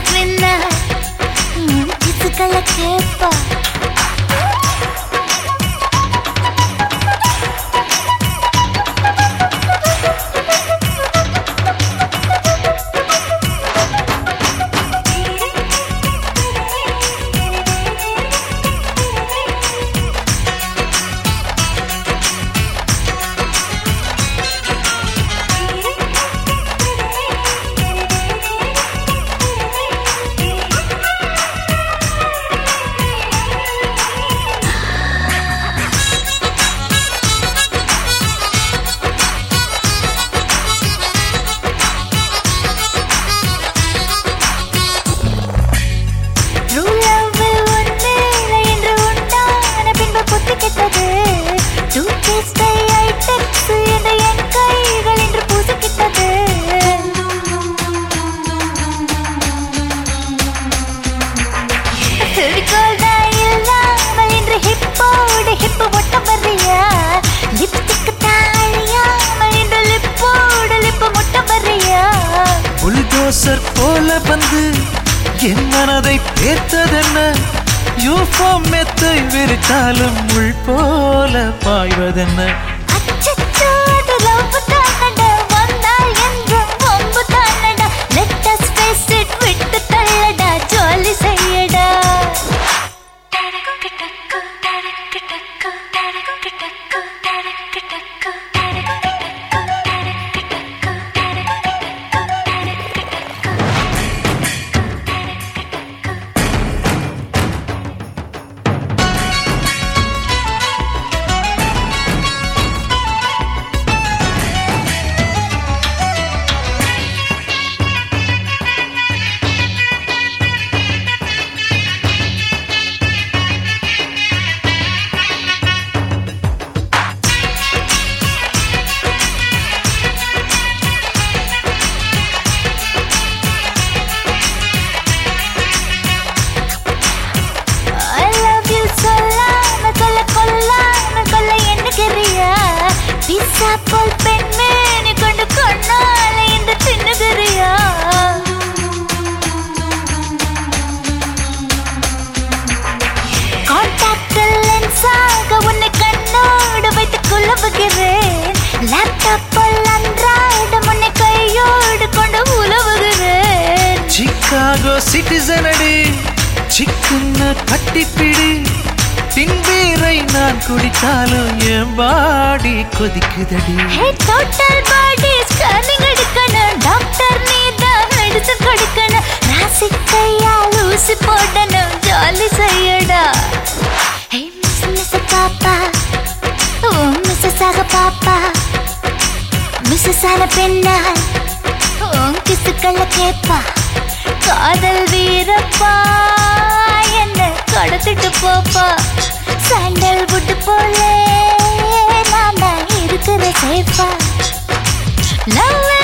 பின்ன கிசுக்களை கேட்பா புல்டோசர் போல வந்து என் மனதை பேர்த்ததென்ன யூஃபார்ம் மெத்தை விரித்தாலும் முள் போல பாய்வதென்ன சிகாகோ சிட்டிசன் அடி சிக்குன்னு கட்டிப்பிடி பின்பீரை நான் குடித்தாலும் என் பாடி கொதிக்குதடி டோட்டல் பாடி ஸ்கேனிங் எடுக்கணும் டாக்டர் நீதான் மெடிசன் கொடுக்கணும் ராசிக்கையால் ஊசி போடணும் ஜாலி செய்யடா ஹே மிஸ் பாப்பா ஓ மிஸ்ஸஸ் ஆக பாப்பா மிஸ்ஸஸ் ஆன பின்னால் உன் கிசுக்களை கேட்பா காதல் வீரப்பா என்ன கடத்திட்டு போப்பா சாண்டல் புட்டு போலே நான் இருக்கிற சேஃபா லவ்